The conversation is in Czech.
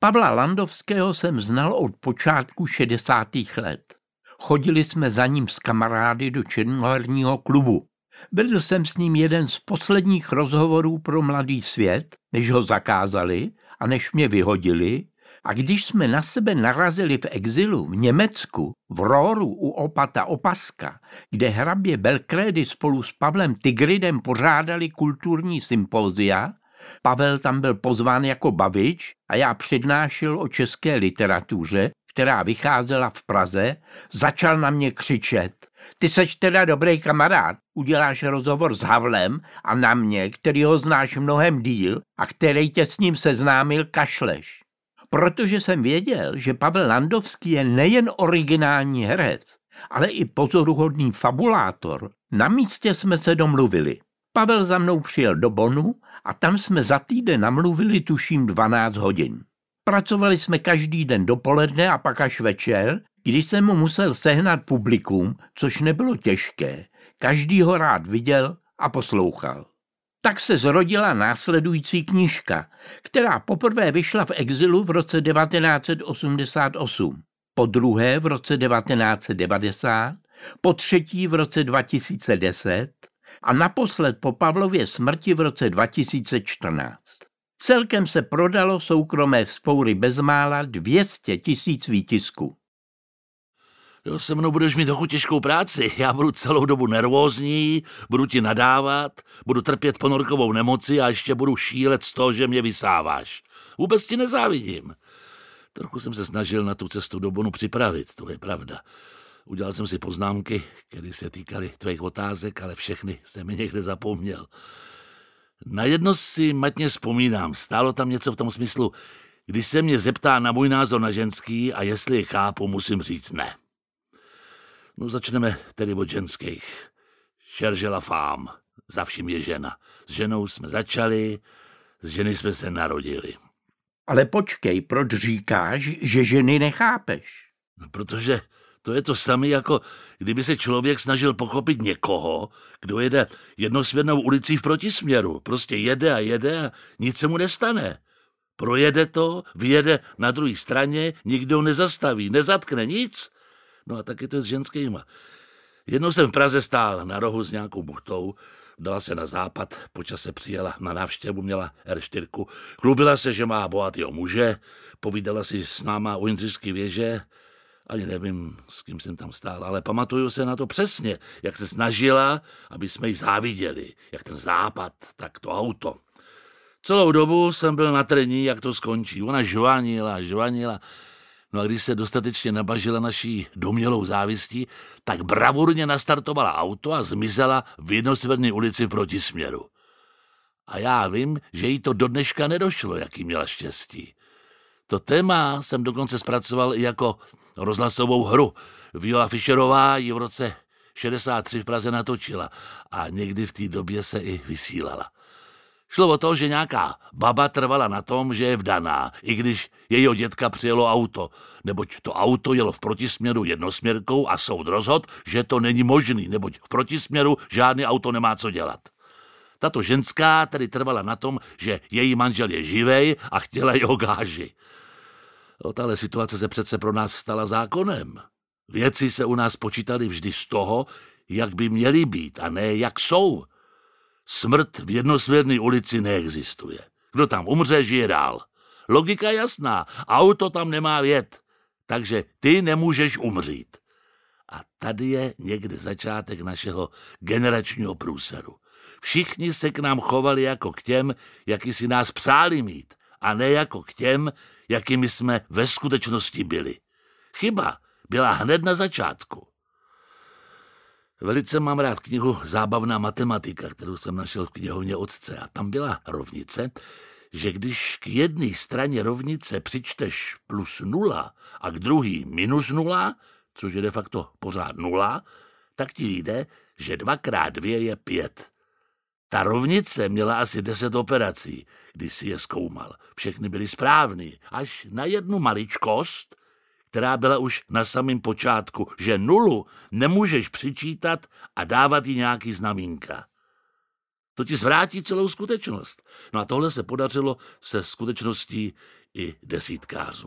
Pavla Landovského jsem znal od počátku 60. let. Chodili jsme za ním s kamarády do Černoherního klubu. Vedl jsem s ním jeden z posledních rozhovorů pro Mladý svět, než ho zakázali a než mě vyhodili. A když jsme na sebe narazili v exilu v Německu, v Rohru u opata Opaska, kde hrabě Belkrédy spolu s Pavlem Tigridem pořádali kulturní sympózia, Pavel tam byl pozván jako bavič a já přednášel o české literatuře, která vycházela v Praze, začal na mě křičet: ty seš teda dobrý kamarád, uděláš rozhovor s Havlem a na mě, který ho znáš mnohem díl a který tě s ním seznámil, kašleš. Protože jsem věděl, že Pavel Landovský je nejen originální herec, ale i pozoruhodný fabulátor, na místě jsme se domluvili. Pavel za mnou přijel do Bonnu a tam jsme za týden namluvili tuším 12 hodin. Pracovali jsme každý den dopoledne a pak až večer, když jsem mu musel sehnat publikum, což nebylo těžké. Každý ho rád viděl a poslouchal. Tak se zrodila následující knížka, která poprvé vyšla v exilu v roce 1988, po druhé v roce 1990, po třetí v roce 2010 a naposled po Pavlově smrti v roce 2014. Celkem se prodalo soukromé vzpoury bezmála 200 000 výtisků. Jo, se mnou budeš mít trochu těžkou práci. Já budu celou dobu nervózní, budu ti nadávat, budu trpět ponorkovou nemoci a ještě budu šílet z toho, že mě vysáváš. Vůbec ti nezávidím. Trochu jsem se snažil na tu cestu do Bonnu připravit, to je pravda. Udělal jsem si poznámky, které se týkaly tvých otázek, ale všechny jsem mi někde zapomněl. Na jedno si matně vzpomínám, stálo tam něco v tom smyslu, když se mě zeptá na můj názor na ženský a jestli je chápu, musím říct ne. No začneme tedy od ženských. Cherche la femme, za vším je žena. S ženou jsme začali, z ženy jsme se narodili. Ale počkej, proč říkáš, že ženy nechápeš? No, protože to je to samé, jako kdyby se člověk snažil pochopit někoho, kdo jede jednosměrnou ulicí v protisměru. Prostě jede a nic se mu nestane. Projede to, vyjede na druhé straně, nikdo nezastaví, nezatkne nic. No a taky to je s ženskýma. Jednou jsem v Praze stál na rohu s nějakou buchtou, dala se na západ, po čase přijela na návštěvu, měla R4, chlubila se, že má bohatýho muže, povídala si s náma u Jindřišské věže, ani nevím, s kým jsem tam stál, ale pamatuju se na to přesně, jak se snažila, aby jsme jí záviděli, jak ten západ, tak to auto. Celou dobu jsem byl na trní, jak to skončí. Ona žvanila. No a když se dostatečně nabažila naší domnělou závistí, tak bravurně nastartovala auto a zmizela v jednosměrné ulici v protisměru. A já vím, že jí to do dneška nedošlo, jaký měla štěstí. To téma jsem dokonce zpracoval i jako rozhlasovou hru. Viola Fischerová ji v roce 63 v Praze natočila a někdy v té době se i vysílala. Šlo o to, že nějaká baba trvala na tom, že je vdaná, i když jejího dětka přijelo auto, neboť to auto jelo v protisměru jednosměrkou a soud rozhodl, že to není možný, neboť v protisměru žádný auto nemá co dělat. Tato ženská tedy trvala na tom, že její manžel je živej a chtěla jeho gáži. Tahle situace se přece pro nás stala zákonem. Věci se u nás počítaly vždy z toho, jak by měly být a ne jak jsou. Smrt v jednosměrné ulici neexistuje. Kdo tam umře, žije dál. Logika je jasná, auto tam nemá vjet, takže ty nemůžeš umřít. A tady je někde začátek našeho generačního průseru. Všichni se k nám chovali jako k těm, jaký si nás přáli mít, a ne jako k těm, jakými jsme ve skutečnosti byli. Chyba byla hned na začátku. Velice mám rád knihu Zábavná matematika, kterou jsem našel v knihovně otce. A tam byla rovnice, že když k jedné straně rovnice přičteš plus 0 a k druhý minus 0, což je de facto pořád 0, tak ti vyjde, že 2x2 je 5. Ta rovnice měla asi 10 operací, když si je zkoumal. Všechny byly správný, až na jednu maličkost, která byla už na samém počátku, že 0 nemůžeš přičítat a dávat jí nějaký znamínka. To ti zvrátí celou skutečnost. No a tohle se podařilo se skutečností i desítkářů.